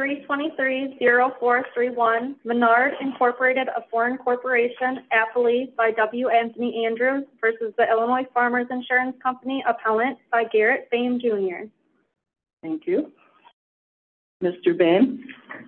323-0431, Menard Incorporated, a foreign corporation, appellee by W. Anthony Andrews versus the Illinois Farmers Insurance Company, appellant by Garrett Boehm Jr. Thank you. Mr. Boehm,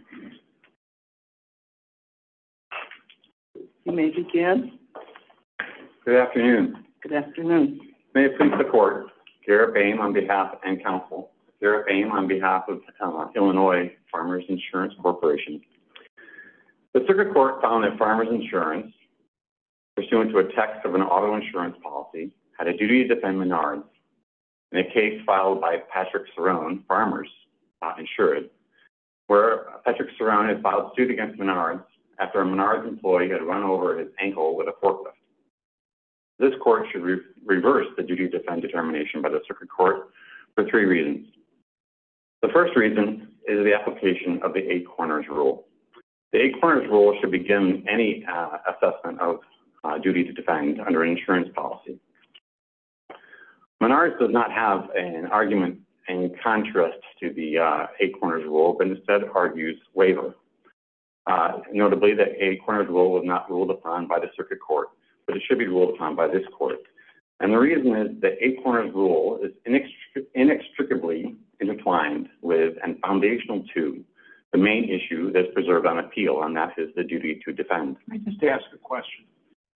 you may begin. Good afternoon. Good afternoon. May it please the court, Garrett Boehm on behalf and counsel. Garrett Boehm on behalf of Illinois Farmers Insurance Corporation. The circuit court found that Farmers Insurance, pursuant to a text of an auto insurance policy, had a duty to defend Menards in a case filed by Patrick Cerrone, Farmers Insured, where Patrick Cerrone had filed suit against Menards after a Menards employee had run over his ankle with a forklift. This court should reverse the duty to defend determination by the circuit court for three reasons. The first reason is the application of the Eight Corners Rule. The Eight Corners Rule should begin any assessment of duty to defend under an insurance policy. Menards does not have an argument in contrast to the Eight Corners Rule, but instead argues waiver. Notably, the Eight Corners Rule was not ruled upon by the circuit court, but it should be ruled upon by this court. And the reason is the Eight Corners Rule is inextricably intertwined with and foundational to the main issue that's preserved on appeal, and that is the duty to defend. Let me just ask a question.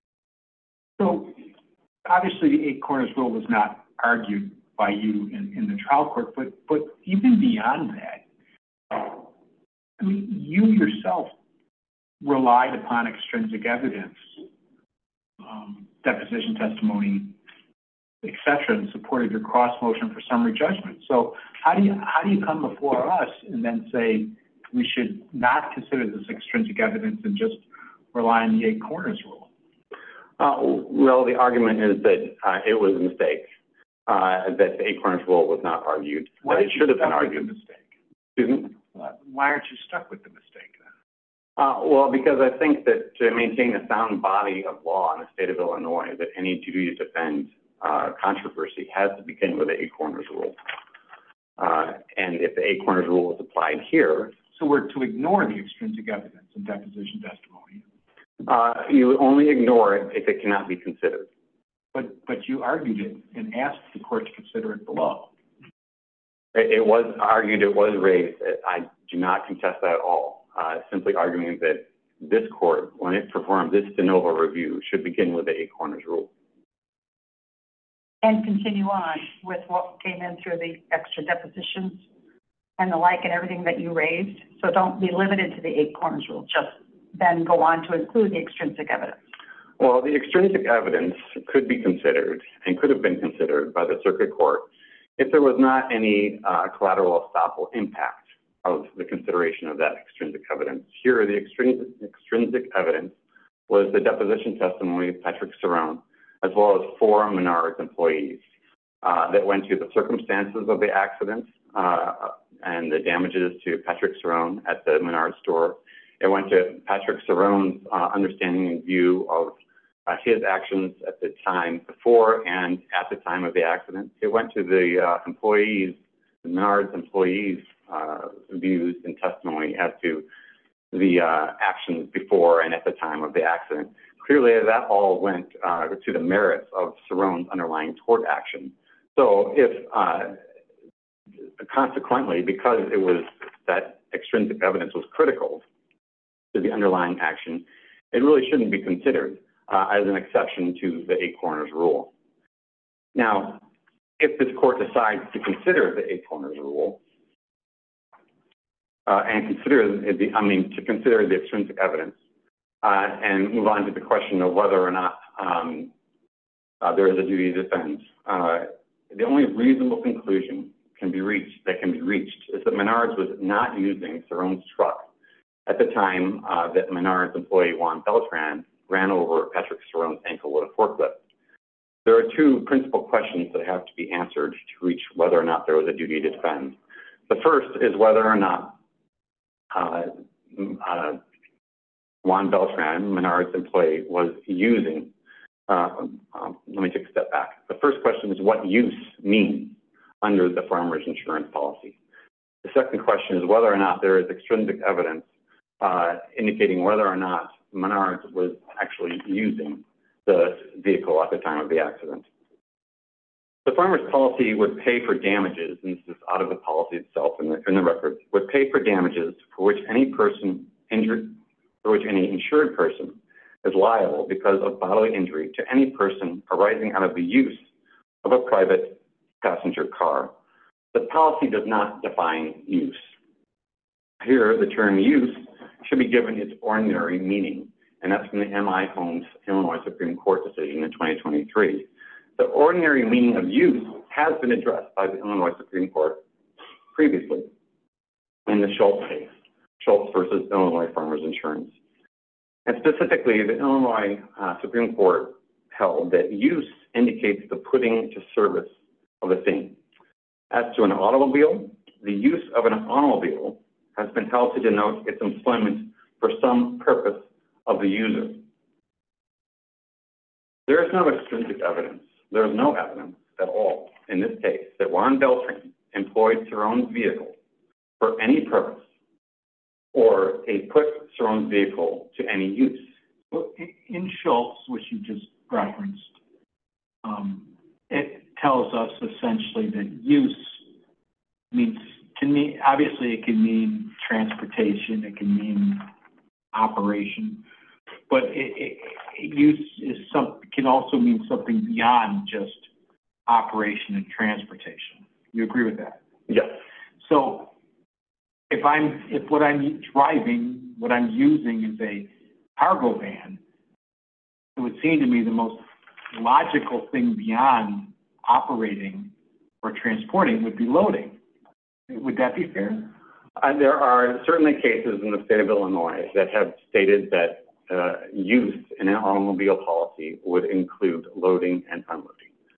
So, obviously, the Eight Corners Rule was not argued by you in the trial court, but even beyond that, I mean, you yourself relied upon extrinsic evidence, deposition testimony, etc., and supported your cross motion for summary judgment. So how do you come before us and then say we should not consider this extrinsic evidence and just rely on the Eight Corners Rule? Well, the argument is that it was a mistake, that the Eight Corners Rule was not argued. Why it should have been argued. Excuse me? Why aren't you stuck with the mistake then? Well, because I think that to maintain a sound body of law in the state of Illinois, that any duty to defend controversy has to begin with the Eight Corners Rule. And if the Eight Corners Rule is applied here... So we're to ignore the extrinsic evidence and deposition testimony? You only ignore it if it cannot be considered. But you argued it and asked the court to consider it below. It was argued, it was raised. I do not contest that at all. Simply arguing that this court, when it performed this de novo review, should begin with the Eight Corners Rule. And continue on with what came in through the extra depositions and the like and everything that you raised. So don't be limited to the Eight Corners Rule, just then go on to include the extrinsic evidence. Well, the extrinsic evidence could be considered and could have been considered by the circuit court if there was not any collateral estoppel impact of the consideration of that extrinsic evidence. Here, the extrinsic evidence was the deposition testimony of Patrick Cerrone, as well as 4 Menards employees that went to the circumstances of the accident and the damages to Patrick Cerrone at the Menards store. It went to Patrick Cerrone's understanding and view of his actions at the time before and at the time of the accident. It went to the employees, the Menards employees' views and testimony as to the actions before and at the time of the accident. Clearly, that all went to the merits of Cerrone's underlying tort action. So if, consequently, because it was that extrinsic evidence was critical to the underlying action, it really shouldn't be considered as an exception to the Eight Corners Rule. Now, if this court decides to consider the Eight Corners Rule and consider the extrinsic evidence and move on to the question of whether or not there is a duty to defend, the only reasonable conclusion that can be reached is that Menards was not using Cerrone's truck at the time that Menards employee Juan Beltran ran over Patrick Cerrone's ankle with a forklift. There are 2 principal questions that have to be answered to reach whether or not there was a duty to defend. The first is whether or not Juan Beltran, Menards employee, was using, let me take a step back. The first question is what use means under the farmer's insurance policy. The second question is whether or not there is extrinsic evidence indicating whether or not Menards was actually using the vehicle at the time of the accident. The farmer's policy would pay for damages, and this is out of the policy itself in the record, would pay for damages for which any insured person is liable because of bodily injury to any person arising out of the use of a private passenger car. The policy does not define use. Here, the term use should be given its ordinary meaning, and that's from the M.I. Holmes Illinois Supreme Court decision in 2023. The ordinary meaning of use has been addressed by the Illinois Supreme Court previously in the Schultz case, Schultz versus Illinois Farmers Insurance. And specifically, the Illinois Supreme Court held that use indicates the putting to service of a thing. As to an automobile, the use of an automobile has been held to denote its employment for some purpose of the user. There is no extrinsic evidence. There is no evidence at all in this case that Juan Beltran employed Cerrone's vehicle for any purpose or put Cerrone's vehicle to any use. Well, in Schultz, which you just referenced, it tells us essentially that use means, obviously it can mean transportation, it can mean operation, but use can also mean something beyond just operation and transportation. You agree with that? Yes. So if what I'm driving, what I'm using is a cargo van, it would seem to me the most logical thing beyond operating or transporting would be loading. Would that be fair? There are certainly cases in the state of Illinois that have stated that use in an automobile policy would include loading and unloading.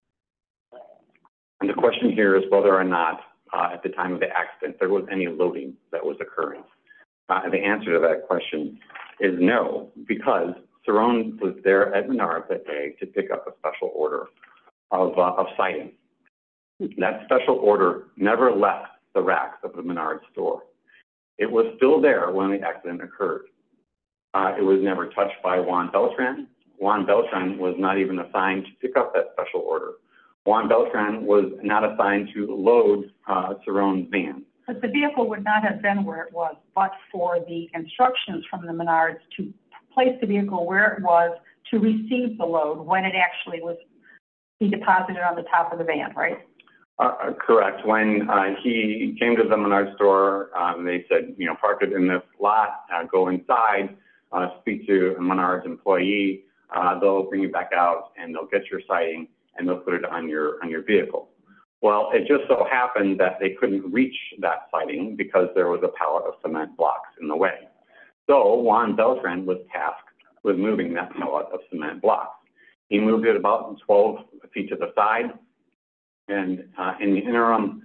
And the question here is whether or not at the time of the accident there was any loading that was occurring. The answer to that question is no, because Cerrone was there at Menards that day to pick up a special order of citing. That special order never left the racks of the Menards store. It was still there when the accident occurred. It was never touched by Juan Beltran. Juan Beltran was not even assigned to pick up that special order. Juan Beltran was not assigned to load Cerrone's van. But the vehicle would not have been where it was, but for the instructions from the Menards to place the vehicle where it was to receive the load when it actually was be deposited on the top of the van, right? Correct. When he came to the Menards store, they said, park it in this lot, go inside, speak to a Menards employee. They'll bring you back out and they'll get your citing and they'll put it on your vehicle. Well, it just so happened that they couldn't reach that citing because there was a pallet of cement blocks in the way. So Juan Beltran was tasked with moving that pallet of cement blocks. He moved it about 12 feet to the side. And in the interim,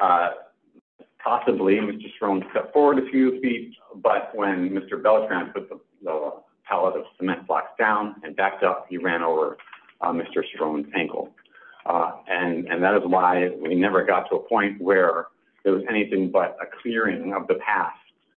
possibly Mr. Cerrone stepped forward a few feet, but when Mr. Beltran put the pallet of cement blocks down and backed up, he ran over Mr. Cerrone's ankle. And that is why we never got to a point where there was anything but a clearing of the path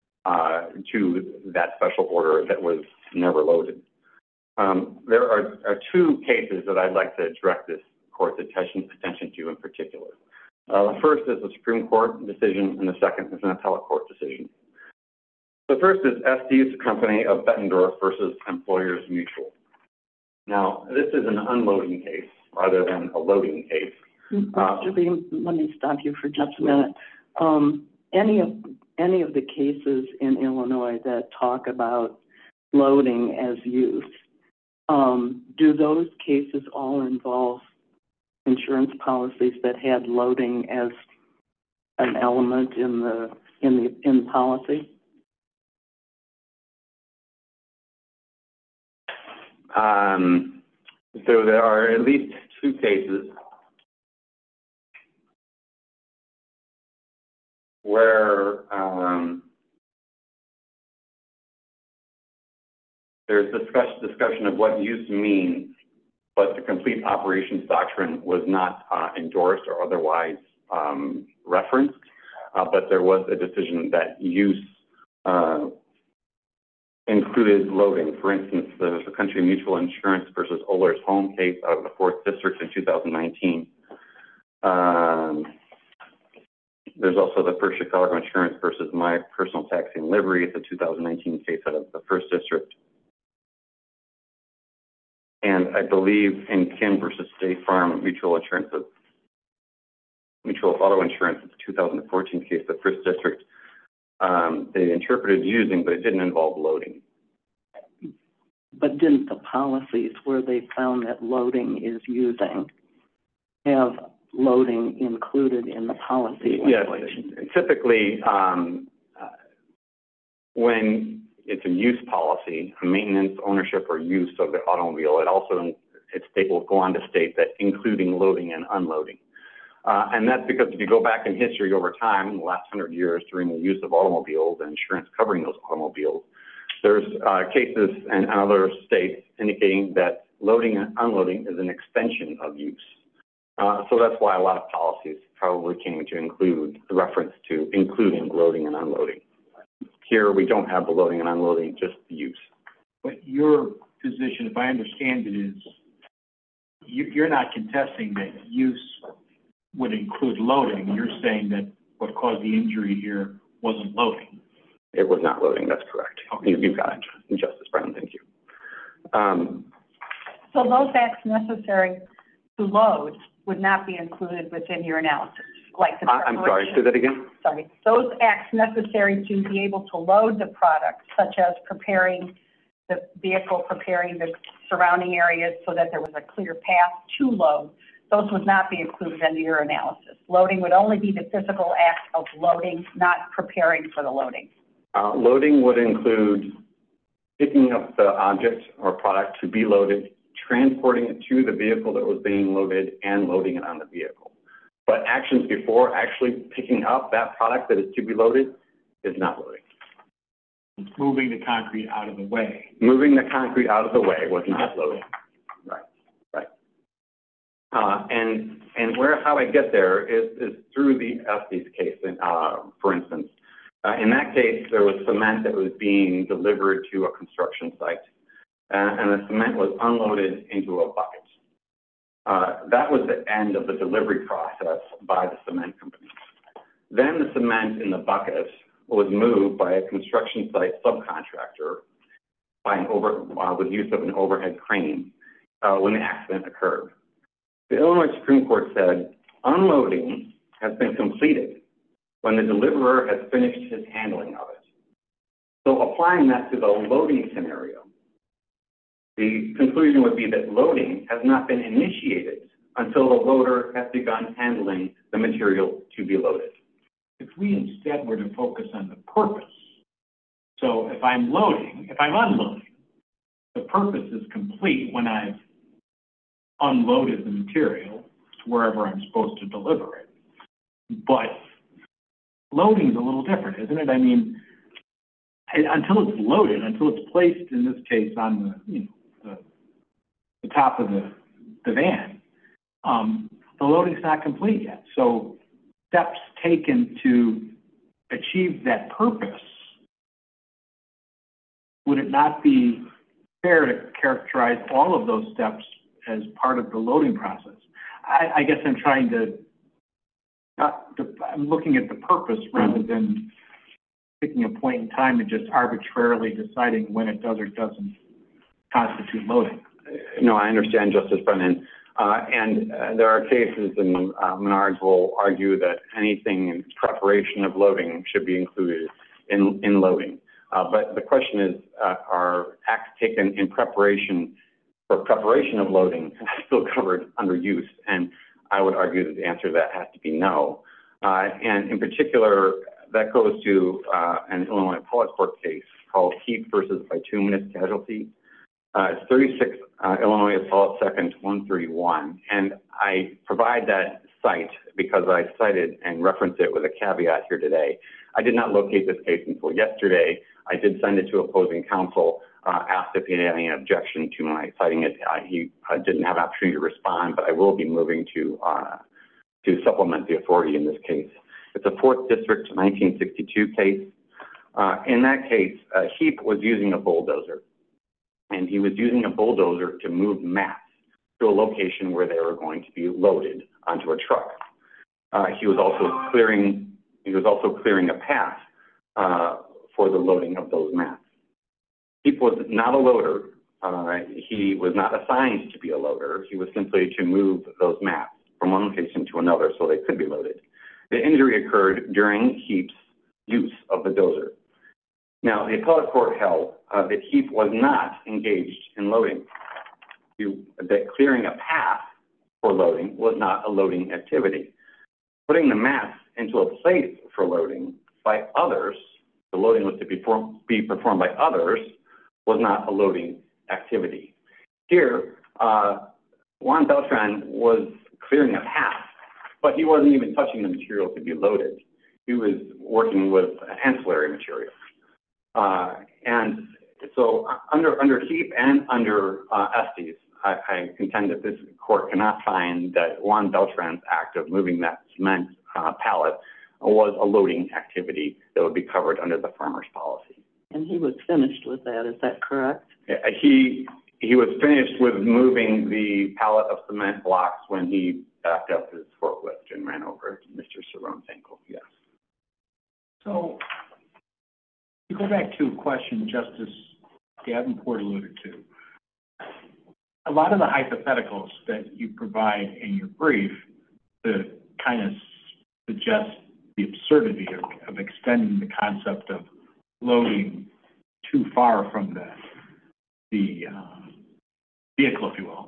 to that special order that was never loaded. There are two cases that I'd like to direct this court's attention to in particular. The first is a Supreme Court decision, and the second is an appellate court decision. The first is Estes Company of Bettendorf versus Employers Mutual. Now, this is an unloading case rather than a loading case. Mr. Beam, let me stop you for just a minute. Any of the cases in Illinois that talk about loading as use, do those cases all involve insurance policies that had loading as an element in the policy? So there are at least two cases where there's discussion of what use means, but the complete operations doctrine was not endorsed or otherwise referenced. but there was a decision that use included loading. For instance, there was a Country Mutual Insurance versus Oler's Home case out of the 4th District in 2019. There's also the First Chicago Insurance versus My Personal Taxi and Livery. It's a 2019 case out of the 1st District. And I believe in Kim versus State Farm Mutual Auto Insurance, it's a 2014 case, the 1st District. They interpreted using, but it didn't involve loading. But didn't the policies where they found that loading is using have loading included in the policy language? Yes, typically when it's a use policy, a maintenance, ownership, or use of the automobile, it will go on to state that including loading and unloading. And that's because if you go back in history over time, in the last 100 years, during the use of automobiles and insurance covering those automobiles, there's cases in other states indicating that loading and unloading is an extension of use. So that's why a lot of policies probably came to include the reference to including loading and unloading. Here, we don't have the loading and unloading, just the use. But your position, if I understand it, is you're not contesting that use would include loading. You're saying that what caused the injury here wasn't loading. It was not loading, that's correct. Okay. You've got it, Justice Brown, thank you. So those acts necessary to load would not be included within your analysis, like the I'm sorry, say that again? Sorry. Those acts necessary to be able to load the product, such as preparing the vehicle, preparing the surrounding areas so that there was a clear path to load, those would not be included in your analysis. Loading would only be the physical act of loading, not preparing for the loading. Loading would include picking up the object or product to be loaded, transporting it to the vehicle that was being loaded, and loading it on the vehicle. But actions before actually picking up that product that is to be loaded is not loading. Moving the concrete out of the way. Moving the concrete out of the way was not loading. Right. And how I get there is through the Estes case, for instance. In that case, there was cement that was being delivered to a construction site, and the cement was unloaded into a bucket. That was the end of the delivery process by the cement company. Then the cement in the bucket was moved by a construction site subcontractor with use of an overhead crane when the accident occurred. The Illinois Supreme Court said unloading has been completed when the deliverer has finished his handling of it. So applying that to the loading scenario, the conclusion would be that loading has not been initiated until the loader has begun handling the material to be loaded. If we instead were to focus on the purpose, so if I'm unloading, the purpose is complete when I've unloaded the material to wherever I'm supposed to deliver it. But loading is a little different, isn't it? I mean, until it's loaded, until it's placed, in this case, on the top of the van, the loading's not complete yet. So steps taken to achieve that purpose, would it not be fair to characterize all of those steps as part of the loading process? I guess I'm trying to, I'm looking at the purpose rather than picking a point in time and just arbitrarily deciding when it does or doesn't constitute loading. No, I understand, Justice Brennan. And there are cases, and Menards will argue that anything in preparation of loading should be included in loading. But the question is, are acts taken in preparation of loading still covered under use? And I would argue that the answer to that has to be no. And in particular, that goes to an Illinois appellate court case called Heath versus Bituminous Casualty. It's 36 Illinois Appellate 2nd 131. And I provide that site because I cited and referenced it with a caveat here today. I did not locate this case until yesterday. I did send it to opposing counsel, asked if he had any objection to my citing it. He didn't have an opportunity to respond, but I will be moving to supplement the authority in this case. It's a 4th District 1962 case. In that case, Heap was using a bulldozer, and he was using a bulldozer to move mats to a location where they were going to be loaded onto a truck. He was also clearing a path for the loading of those mats. Heap was not a loader. He was not assigned to be a loader. He was simply to move those mats from one location to another so they could be loaded. The injury occurred during Heap's use of the dozer. Now, the appellate court held that Heap was not engaged in loading. That clearing a path for loading was not a loading activity. Putting the mats into a place for loading by others, the loading was to be performed by others, was not a loading activity. Here, Juan Beltran was clearing a path, but he wasn't even touching the material to be loaded. He was working with ancillary material. And so under Heap and under Estes, I contend that this court cannot find that Juan Beltran's act of moving that cement pallet was a loading activity that would be covered under the farmer's policy. And he was finished with that, is that correct? He was finished with moving the pallet of cement blocks when he backed up his forklift and ran over Mr. Cerrone's ankle, yes. So, to go back to a question Justice Davenport alluded to, a lot of the hypotheticals that you provide in your brief to kind of suggest the absurdity of extending the concept of loading too far from the vehicle, if you will.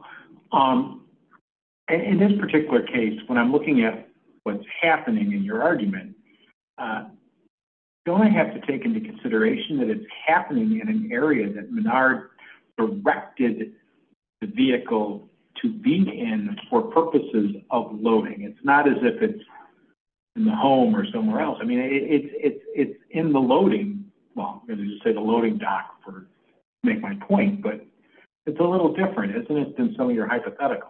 In this particular case, when I'm looking at what's happening in your argument, don't I have to take into consideration that it's happening in an area that Menard directed the vehicle to be in for purposes of loading? It's not as if it's in the home or somewhere else. I mean, it's in the loading. Well, I'm going to just say the loading dock to make my point, but it's a little different, isn't it, than some of your hypotheticals?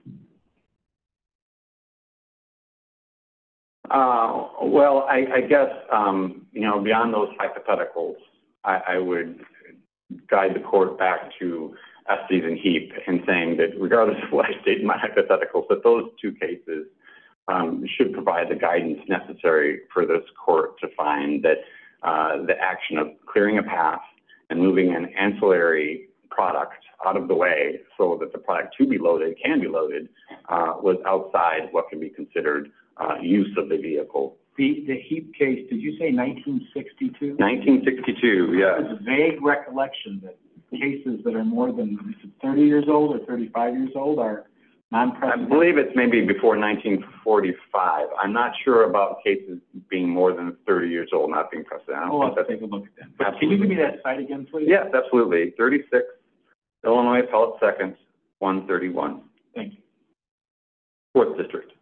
Well, I guess, beyond those hypotheticals, I would guide the court back to Estes and Heap in saying that regardless of what I state in my hypotheticals, that those two cases should provide the guidance necessary for this court to find that the action of clearing a path and moving an ancillary product out of the way so that the product to be loaded can be loaded was outside what can be considered use of the vehicle. The Heap case, did you say 1962? 1962, yes. It's a vague recollection that cases that are more than 30 years old or 35 years old are non-precedent. I believe it's maybe before 1945. I'm not sure about cases being more than 30 years old not being precedent. Let's take a look at that. But can you give me that site again, please? Yes, absolutely. 36, Illinois Appellate 2nd, 131. Thank you. 4th District.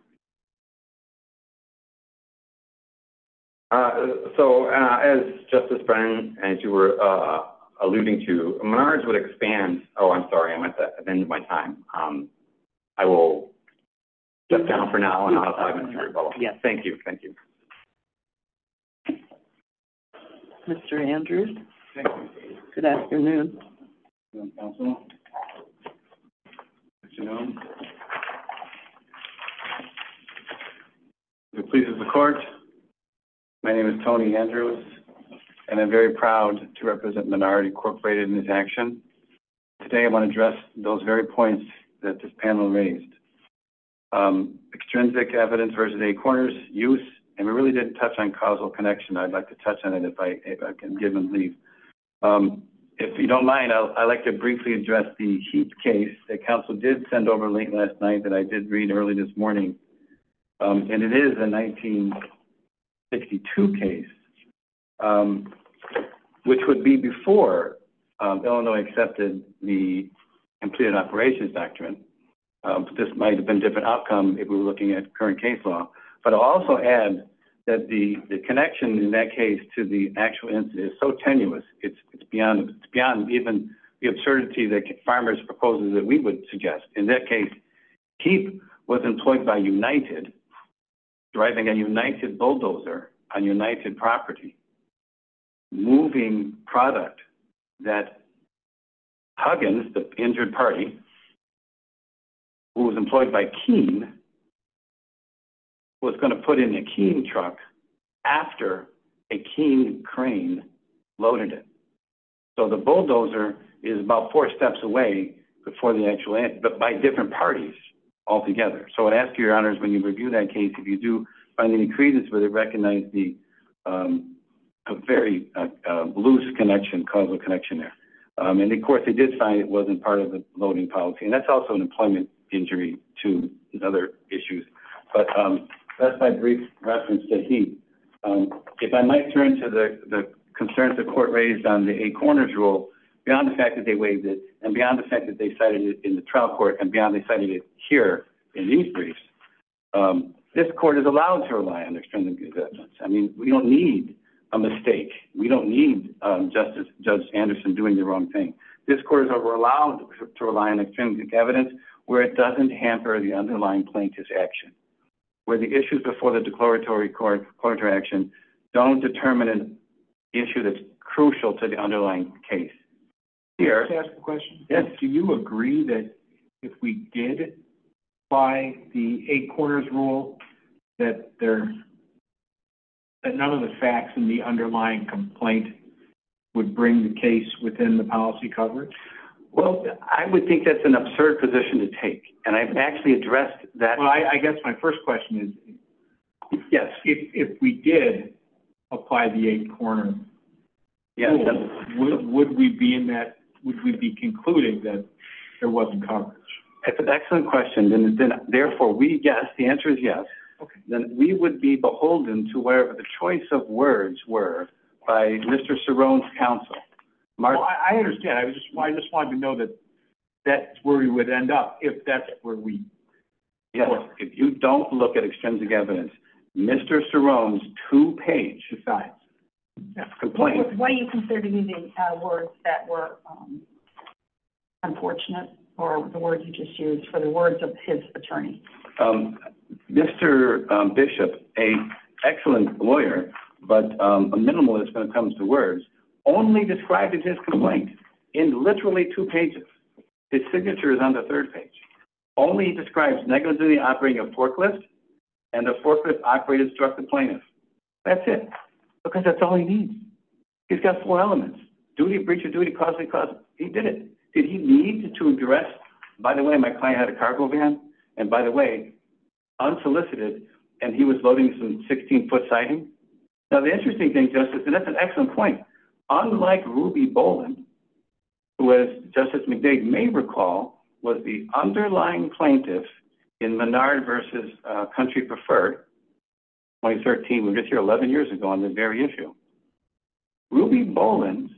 As Justice Brennan, as you were alluding to, Menards would expand. Oh, I'm sorry, I'm at the end of my time. I will step down for now and I'll have 5 minutes to rebuttal. Yes. Thank you. Thank you. Mr. Andrews? Thank you. Good afternoon. Counsel. Good afternoon. If it pleases the court, my name is Tony Andrews, and I'm very proud to represent Menard Incorporated in this action. Today, I want to address those very points that this panel raised. Extrinsic evidence versus eight corners, use, and we really didn't touch on causal connection. I'd like to touch on it if I can give and leave. If you don't mind, I'd like to briefly address the Heap case that counsel did send over late last night that I did read early this morning. And it is a 1962 case, which would be before Illinois accepted the completed operations doctrine. This might have been a different outcome if we were looking at current case law. But I'll also add that the connection in that case to the actual incident is so tenuous, it's beyond even the absurdity that Farmers proposes that we would suggest. In that case, Heap was employed by United, driving a United bulldozer on United property, moving product that Huggins, the injured party, who was employed by Keene, was going to put in a Keene truck after a Keene crane loaded it. So the bulldozer is about 4 steps away before the actual end, but by different parties altogether. So I'd ask your honors, when you review that case, if you do find any credence where they recognize the a very loose connection, causal connection there. And of course, they did find it wasn't part of the loading policy, and that's also an employment injury to other issues. But that's my brief reference to Heath. If I might turn to the concerns the court raised on the 8 corners rule, beyond the fact that they waived it, and beyond the fact that they cited it in the trial court, and beyond they cited it here in these briefs, this court is allowed to rely on extrinsic evidence. I mean, we don't need a mistake. We don't need Judge Anderson doing the wrong thing. This court is allowed to rely on extrinsic evidence where it doesn't hamper the underlying plaintiff's action, where the issues before the declaratory action don't determine an issue that's crucial to the underlying case. Here, Can I ask a question? Yes. Do you agree that if we did apply the 8 corners rule, that none of the facts in the underlying complaint would bring the case within the policy coverage? well, I would think that's an absurd position to take, and I've actually addressed that. Well, I guess my first question is, Yes. if we did apply the 8 corner Yes. rule, would we be in that? Would we be concluding that there wasn't coverage? It's an excellent question. Then therefore, yes, the answer is yes. Okay. Then we would be beholden to wherever the choice of words were by Mr. Cerrone's counsel. Well, I understand. I just wanted to know that that's where we would end up if that's where we. Yes, if you don't look at extrinsic evidence, Mr. Cerrone's 2-page Besides. complaint. What do you consider to be the words that were unfortunate, or the words you just used for the words of his attorney? Mr. Bishop, an excellent lawyer, but a minimalist when it comes to words, only described in his complaint in literally 2 pages. His signature is on the 3rd page. Only describes negligently operating a forklift, and the forklift operator struck the plaintiff. That's it, because that's all he needs. He's got 4 elements: duty, breach of duty, causally cause. He did it. Did he need to address, by the way, my client had a cargo van, and by the way, unsolicited, and he was loading some 16-foot siding? Now, the interesting thing, Justice, and that's an excellent point, unlike Ruby Boland, who, as Justice McDade may recall, was the underlying plaintiff in Menard versus Country Preferred, 2013, we were just here 11 years ago on the very issue. Ruby Boland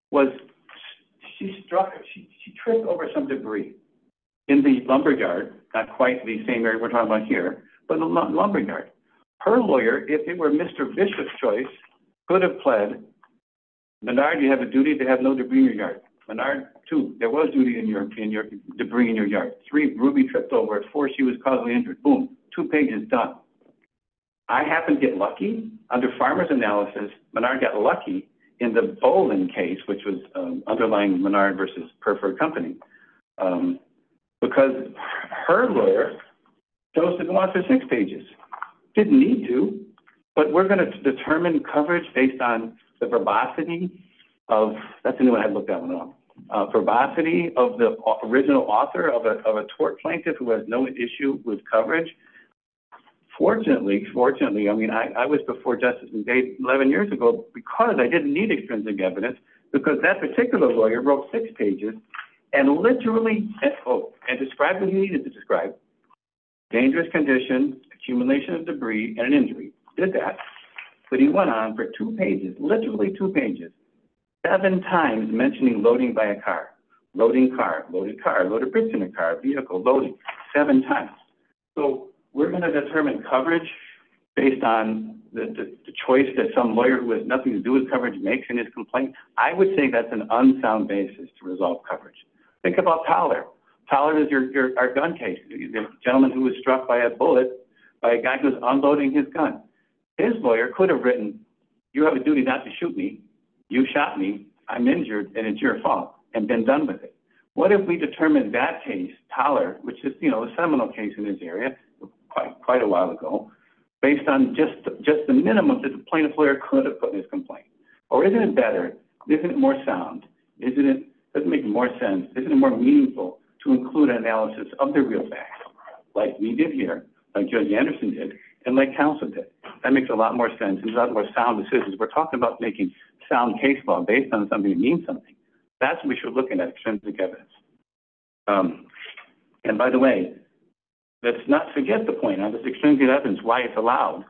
she tripped over some debris in the lumberyard, not quite the same area we're talking about here, but the lumberyard. Her lawyer, if it were Mr. Bishop's choice, could have pled, Menard, you have a duty to have no debris in your yard. Menard, 2, there was duty in your debris in your yard. 3, Ruby tripped over it. 4, she was causally injured. Boom, 2 pages done. I happen to get lucky under Farmer's analysis. Menard got lucky in the Boland case, which was underlying Menard versus Preferred Company, because her lawyer chose to go on for 6 pages. Didn't need to, but we're going to determine coverage based on the verbosity of, that's a new one, I looked that one up, verbosity of the original author of a tort plaintiff who has no issue with coverage. Fortunately, I mean, I was before Justice McDade 11 years ago because I didn't need extrinsic evidence, because that particular lawyer wrote 6 pages and literally, and described what he needed to describe: dangerous condition, accumulation of debris, and an injury. Did that. But he went on for 2 pages, literally 2 pages, 7 times mentioning loading by a car, loaded car, loaded bricks in a car, vehicle, loading, 7 times. So we're going to determine coverage based on the choice that some lawyer who has nothing to do with coverage makes in his complaint. I would say that's an unsound basis to resolve coverage. Think about Toller. Toller is our gun case. The gentleman who was struck by a bullet by a guy who's unloading his gun. His lawyer could have written, you have a duty not to shoot me, you shot me, I'm injured, and it's your fault, and been done with it. What if we determined that case, Toller, which is, you know, a seminal case in this area, quite a while ago, based on just the minimum that the plaintiff lawyer could have put in his complaint? Or isn't it better? Isn't it more sound? Doesn't it make more sense? Isn't it more meaningful to include an analysis of the real facts, like we did here, like Judge Anderson did, and like counsel did? That makes a lot more sense and a lot more sound decisions. We're talking about making sound case law based on something that means something. That's what we should look at extrinsic evidence. And by the way, let's not forget the point on this extrinsic evidence, why it's allowed,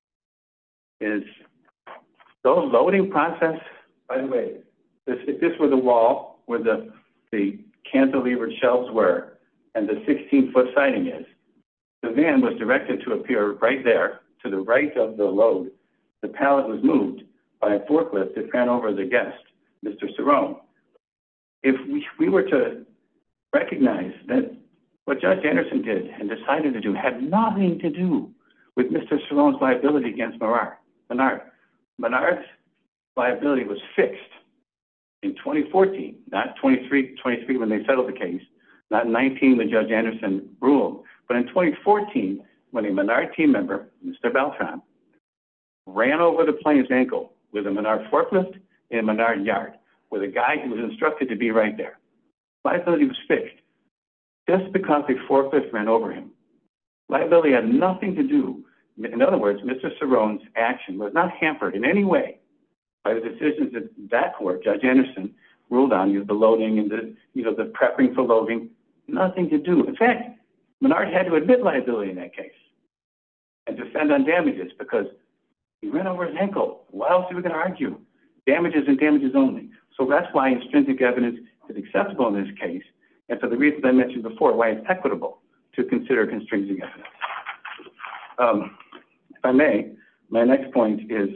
is the loading process. By the way, if this were the wall where the cantilevered shelves were and the 16-foot siding is, the van was directed to appear right there to the right of the load. The pallet was moved by a forklift that ran over the guest, Mr. Cerrone. If we were to recognize that what Judge Anderson did and decided to do had nothing to do with Mr. Cerrone's liability against Menard. Menard's liability was fixed in 2014, not 23 when they settled the case, not in 19 when Judge Anderson ruled, but in 2014 when a Menard team member, Mr. Beltran, ran over the plaintiff's ankle with a Menard forklift in a Menard yard with a guy who was instructed to be right there. Liability was fixed just because the forklift ran over him. Liability had nothing to do. In other words, Mr. Cerrone's action was not hampered in any way by the decisions that court, Judge Anderson, ruled on, the loading and the prepping for loading. Nothing to do. In fact, Menard had to admit liability in that case and defend on damages because he ran over his ankle. What else are we going to argue? Damages and damages only. So that's why extrinsic evidence is acceptable in this case, and for the reasons I mentioned before, why it's equitable to consider extrinsic evidence. If I may, my next point is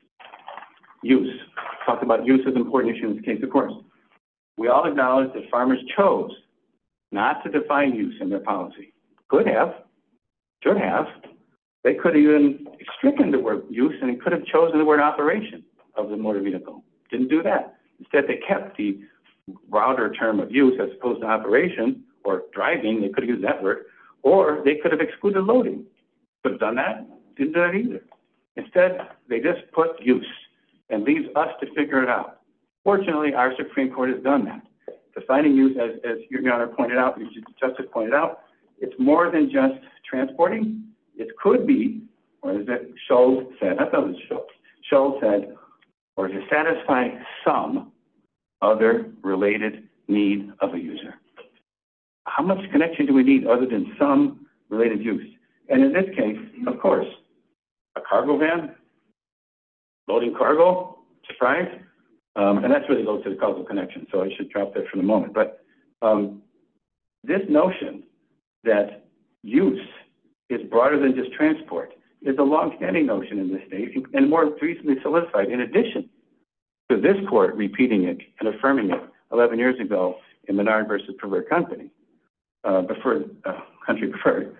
use. Talked about use as an important issue in this case, of course. We all acknowledge that farmers chose not to define use in their policy. Could have, should have. They could have even stricken the word use and it could have chosen the word operation of the motor vehicle. Didn't do that. Instead, they kept the router term of use as opposed to operation or driving. They could have used that word, or they could have excluded loading. Could have done that. Didn't do that either. Instead, they just put use and leaves us to figure it out. Fortunately, our Supreme Court has done that. Defining use, as Your Honor pointed out, Justice pointed out, it's more than just transporting. It could be, or as Scholl said, I thought it was Scholl said, or to satisfy some other related need of a user. How much connection do we need other than some related use? And in this case, of course, a cargo van, loading cargo, surprise, and that's really goes to the causal connection, so I should drop that for the moment. But this notion that use is broader than just transport is a long-standing notion in this state, and more recently solidified in addition to this court repeating it and affirming it 11 years ago in Menard versus Preferred Company, Country Preferred.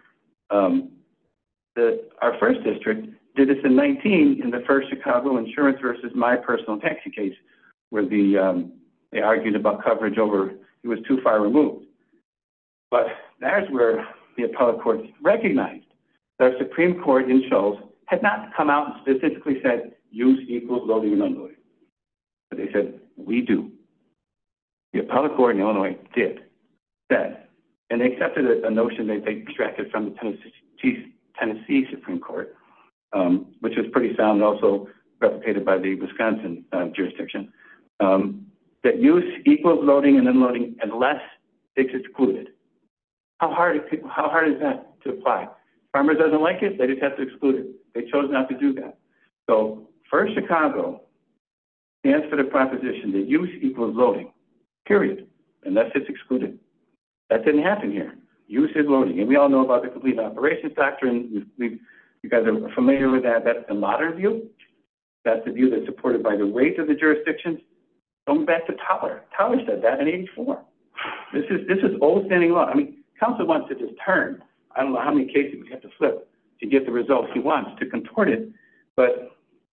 Our first district did this in 19 in the first Chicago Insurance versus My Personal Taxi case, where they argued about coverage over, it was too far removed. But there's where the appellate court recognized that our Supreme Court in Scholl's had not come out and specifically said use equals loading and unloading. But they said, we do. The appellate court in Illinois said, and they accepted a notion that they extracted from the Tennessee Supreme Court, which was pretty sound, also replicated by the Wisconsin jurisdiction, that use equals loading and unloading unless it's excluded. How hard is that to apply? Farmers doesn't like it, they just have to exclude it. They chose not to do that. So First Chicago stands for the proposition that use equals loading, period, unless it's excluded. That didn't happen here. Use is loading. And we all know about the complete operations doctrine. You guys are familiar with that. That's the modern view. That's the view that's supported by the weight of the jurisdictions. Going back to Toller. Toller said that in 84. This is old standing law. I mean, counsel wants to just turn. I don't know how many cases we have to flip to get the results he wants, to contort it. But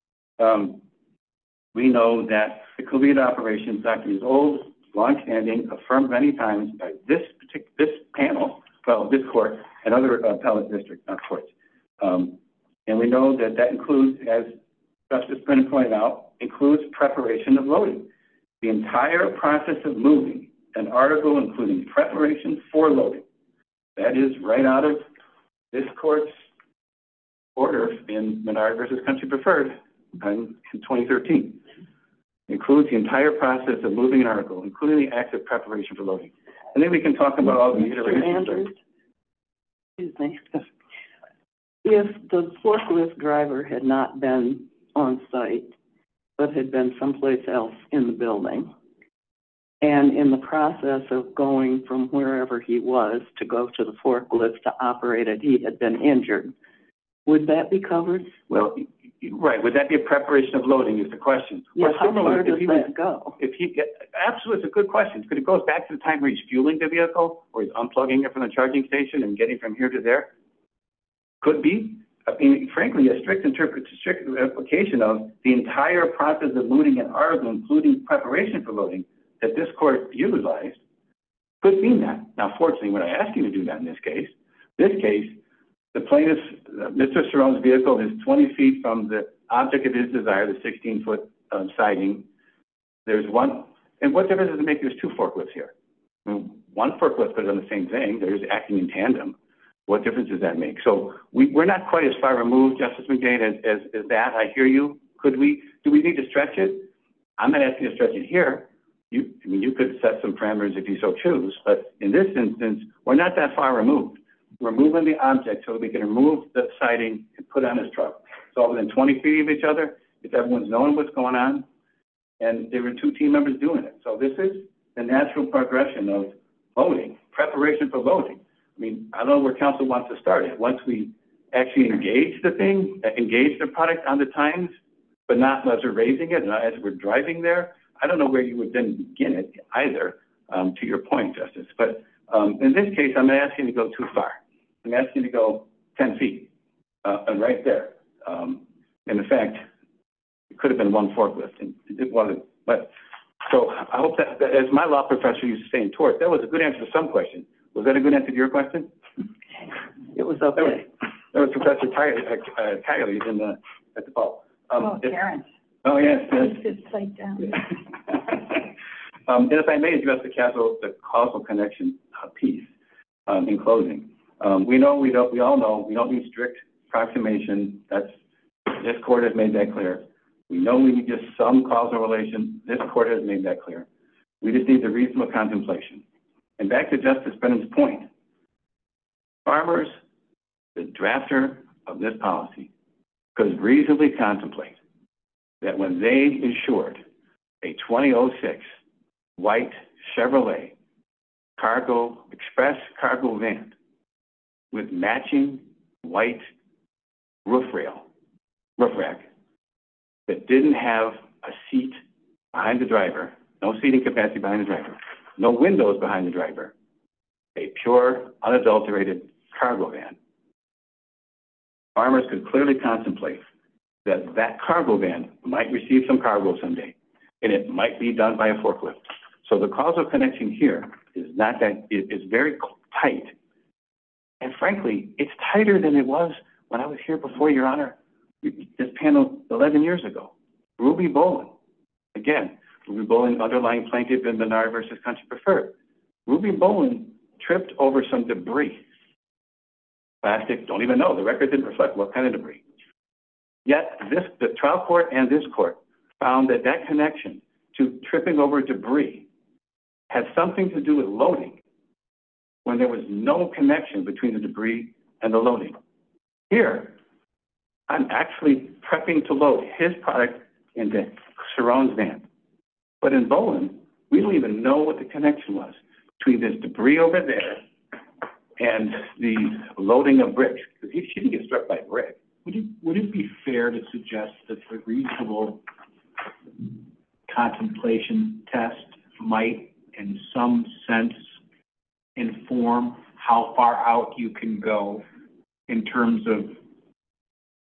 we know that the complete operations doctrine is old, long-standing, affirmed many times by this panel, well, this court, and other appellate district courts. And we know that that includes, as Justice Brennan pointed out, includes preparation of loading. The entire process of moving an article, including preparation for loading. That is right out of this court's order in Menard versus Country Preferred in 2013. Includes the entire process of moving an article, including the active preparation for loading. And then we can talk about all the iterations. Mr. Andrews, excuse me. If the forklift driver had not been on site, but had been someplace else in the building, and in the process of going from wherever he was to go to the forklift to operate it, he had been injured, would that be covered? Well, right. Would that be a preparation of loading is the question. Yeah, how far does that go? Absolutely, it's a good question. Because it goes back to the time where he's fueling the vehicle, or he's unplugging it from the charging station and getting from here to there. Could be. I mean, frankly, a strict application of the entire process of moving an article, including preparation for loading, that this court utilized, could mean that. Now, fortunately, we're not asking to do that in this case. The plaintiff, Mr. Cerrone's vehicle is 20 feet from the object of his desire, the 16-foot siding. There's one, and what difference does it make? There's two forklifts here. I mean, one forklift could have done the same thing. They're just acting in tandem. What difference does that make? So we're not quite as far removed, Justice McDade, as that. I hear you. Do we need to stretch it? I'm not asking you to stretch it here. You could set some parameters if you so choose, but in this instance, we're not that far removed. We're moving the object so that we can remove the siding and put it on his truck. It's all within 20 feet of each other. If everyone's knowing what's going on, and there were two team members doing it. So this is the natural progression of loading, preparation for loading. I mean, I don't know where council wants to start it. Once we actually engage the thing, engage the product on the times, but not as we're raising it, not as we're driving there, I don't know where you would then begin it either, to your point, Justice. But in this case, I'm not asking you to go too far. I'm asking you to go 10 feet, and right there. And in fact, it could have been one forklift, and it wasn't. But so I hope that as my law professor used to say in tort, that was a good answer to some question. Was that a good answer to your question? It was okay. That was Professor Kiley at the ball. Terrence. Oh, yes. It's upside down. And if I may address the causal connection piece in closing. We all know we don't need strict approximation. This court has made that clear. We know we need just some causal relation. This court has made that clear. We just need the reasonable contemplation. And back to Justice Brennan's point, farmers, the drafter of this policy, could reasonably contemplate that when they insured a 2006 white Chevrolet express cargo van with matching white roof rack that didn't have a seat behind the driver, no seating capacity behind the driver, no windows behind the driver, a pure, unadulterated cargo van. Farmers could clearly contemplate that cargo van might receive some cargo someday, and it might be done by a forklift. So the causal connection here is not that, it is very tight. And frankly, it's tighter than it was when I was here before, Your Honor, this panel 11 years ago. Ruby Bolin, again, Ruby Bolin, underlying plaintiff in Menard versus Country Preferred. Ruby Bolin tripped over some debris. Plastic, don't even know. The record didn't reflect what kind of debris. Yet the trial court and this court found that connection to tripping over debris had something to do with loading when there was no connection between the debris and the loading. Here, I'm actually prepping to load his product into Cerrone's van. But in Bolin, we don't even know what the connection was between this debris over there and the loading of bricks, because she didn't get struck by a brick. Would it be fair to suggest that the reasonable contemplation test might, in some sense, inform how far out you can go in terms of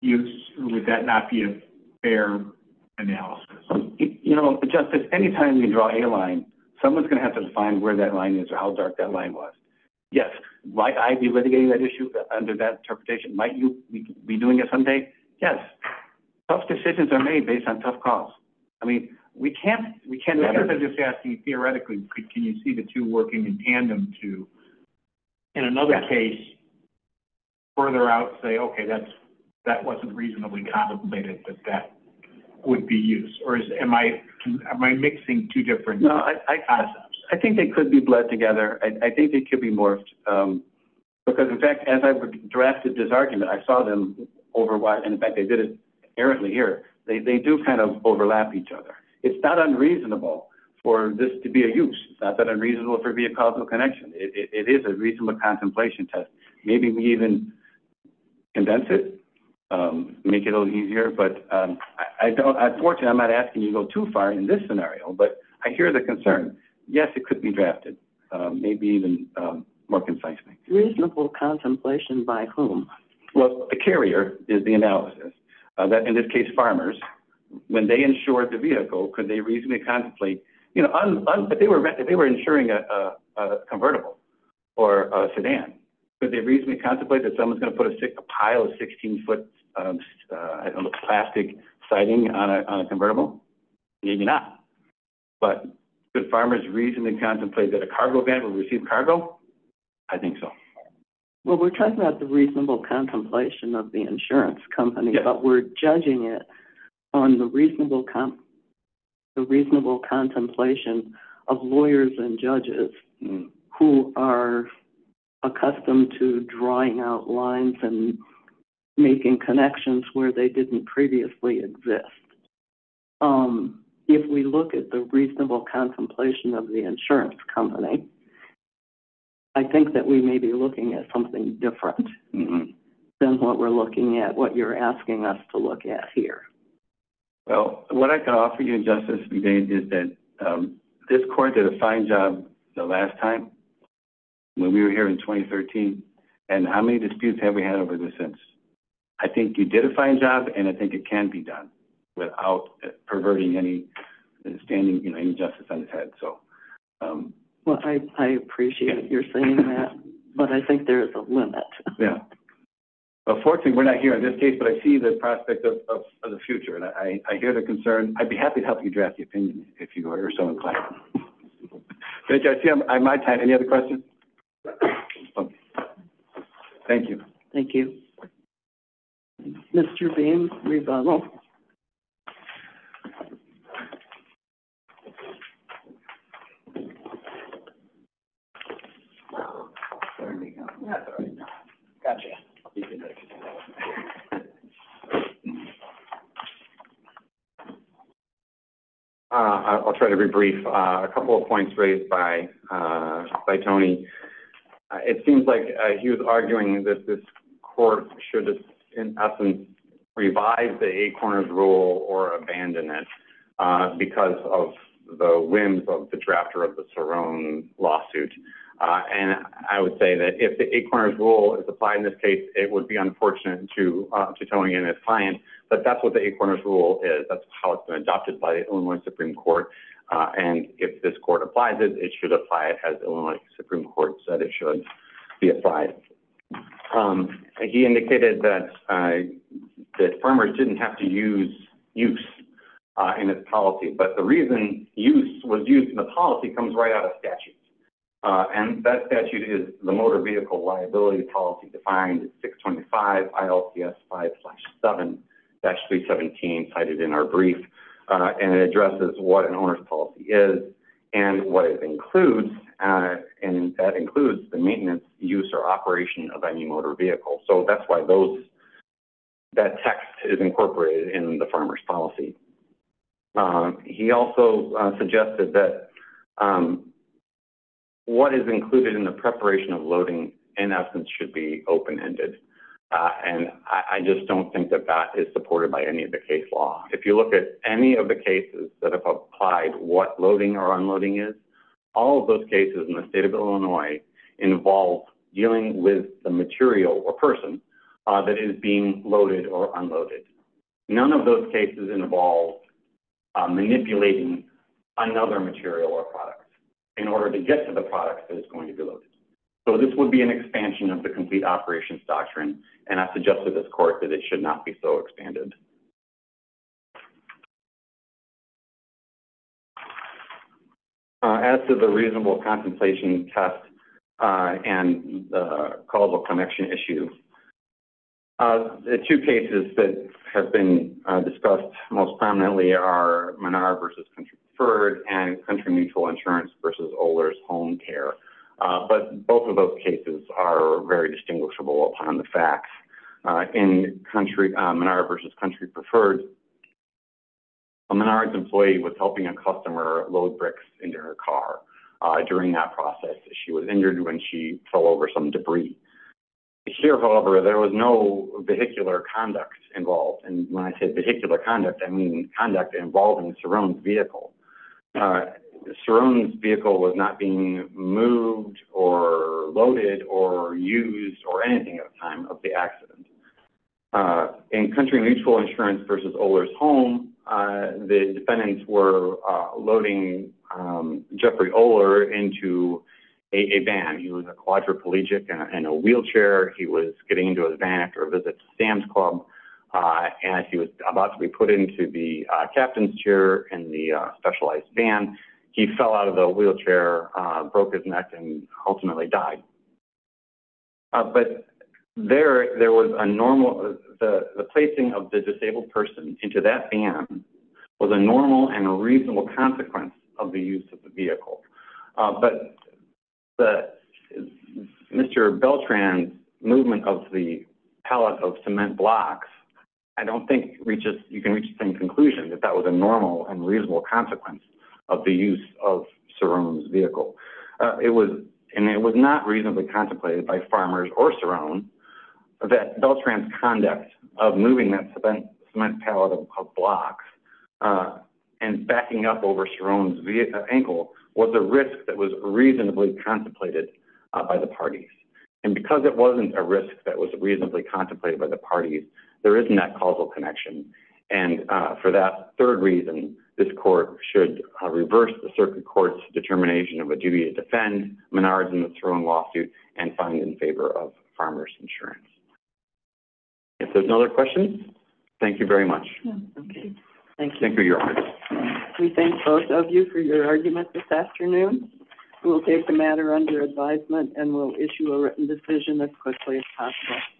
use, or would that not be a fair analysis? You know, Justice, anytime you draw a line, someone's going to have to define where that line is or how dark that line was. Yes, might I be litigating that issue under that interpretation? Might you be doing it someday? Yes. Tough decisions are made based on tough calls. I mean, we can't. I'm just asking theoretically, can you see the two working in tandem to, in another case, further out say, okay, that wasn't reasonably contemplated, but that would be used, or am I mixing two different concepts? I think they could be bled together. I think they could be morphed because, in fact, as I drafted this argument, I saw them overlap, and in fact, they did it errantly here. They do kind of overlap each other. It's not unreasonable for this to be a use. It's not that unreasonable for it to be a causal connection. It is a reasonable contemplation test. Maybe we even condense it, make it a little easier, but unfortunately, I'm not asking you to go too far in this scenario, but I hear the concern. Yes, it could be drafted, maybe even more concisely. Reasonable contemplation by whom? Well, the carrier is the analysis. That in this case, farmers, when they insured the vehicle, could they reasonably contemplate, you know, if they were insuring a convertible or a sedan, could they reasonably contemplate that someone's going to put a pile of 16-foot plastic siding on a convertible? Maybe not. But could farmers reasonably contemplate that a cargo van will receive cargo? I think so. Well, we're talking about the reasonable contemplation of the insurance company, yes, but we're judging it on the reasonable contemplation of lawyers and judges who are accustomed to drawing out lines and making connections where they didn't previously exist. If we look at the reasonable contemplation of the insurance company, I think that we may be looking at something different than what we're looking at, what you're asking us to look at here. Well, what I can offer you, Justice McDade, is that this court did a fine job the last time when we were here in 2013, and how many disputes have we had over this since? I think you did a fine job, and I think it can be done without perverting any any justice on its head. So, well, I appreciate your saying that, but I think there is a limit. Yeah. Well, fortunately, we're not here in this case, but I see the prospect of the future, and I hear the concern. I'd be happy to help you draft the opinion if you are so inclined. Thank you. I see I'm my time. Any other questions? Okay. Thank you. Thank you. Mr. Beam, rebuttal. That's all right. Gotcha. I'll try to be brief. A couple of points raised by Tony. It seems like he was arguing that this court should, in essence, revise the Eight Corners rule or abandon it because of the whims of the drafter of the Cerrone lawsuit. And I would say that if the Eight Corners rule is applied in this case, it would be unfortunate to Tony and his client, but that's what the Eight Corners rule is. That's how it's been adopted by the Illinois Supreme Court. And if this court applies it, it should apply it as the Illinois Supreme Court said it should be applied. He indicated that that farmers didn't have to use use in its policy, but the reason use was used in the policy comes right out of statute. And that statute is the motor vehicle liability policy defined as 625 ILCS 5/7-317 cited in our brief. And it addresses what an owner's policy is and what it includes, and that includes the maintenance, use, or operation of any motor vehicle. So that's why that text is incorporated in the farmer's policy. He also suggested that what is included in the preparation of loading, in essence, should be open-ended. And I just don't think that that is supported by any of the case law. If you look at any of the cases that have applied what loading or unloading is, all of those cases in the state of Illinois involve dealing with the material or person that is being loaded or unloaded. None of those cases involve manipulating another material or product in order to get to the product that is going to be loaded. So this would be an expansion of the complete operations doctrine, and I suggest to this court that it should not be so expanded. As to the reasonable contemplation test and the causal connection issue, the two cases that have been discussed most prominently are Menard versus Country Preferred and Country Mutual Insurance versus Ohlers Home Care. But both of those cases are very distinguishable upon the facts. In Menard versus Country Preferred, a Menard's employee was helping a customer load bricks into her car. During that process, she was injured when she fell over some debris. Here, however, there was no vehicular conduct involved. And when I say vehicular conduct, I mean conduct involving Cerrone's vehicle. Cerrone's vehicle was not being moved or loaded or used or anything at the time of the accident. In Country Mutual Insurance versus Ohlers Home, the defendants were loading Jeffrey Ohler into a van. He was a quadriplegic in a wheelchair. He was getting into his van after a visit to Sam's Club, and as he was about to be put into the captain's chair in the specialized van, he fell out of the wheelchair, broke his neck, and ultimately died. But there was a normal, the placing of the disabled person into that van was a normal and reasonable consequence of the use of the vehicle. But Mr. Beltran's movement of the pallet of cement blocks, I don't think you can reach the same conclusion that that was a normal and reasonable consequence of the use of Cerrone's vehicle. It was not reasonably contemplated by Farmers or Cerrone that Beltran's conduct of moving that cement pallet of blocks and backing up over Cerrone's ankle was a risk that was reasonably contemplated by the parties. And because it wasn't a risk that was reasonably contemplated by the parties, there isn't that causal connection. And for that third reason, this court should reverse the circuit court's determination of a duty to defend Menards in the Cerrone lawsuit and find in favor of Farmers Insurance. If there's no other questions, thank you very much. Okay. Thank you. Thank you, Your Honor. We thank both of you for your argument this afternoon. We will take the matter under advisement and will issue a written decision as quickly as possible.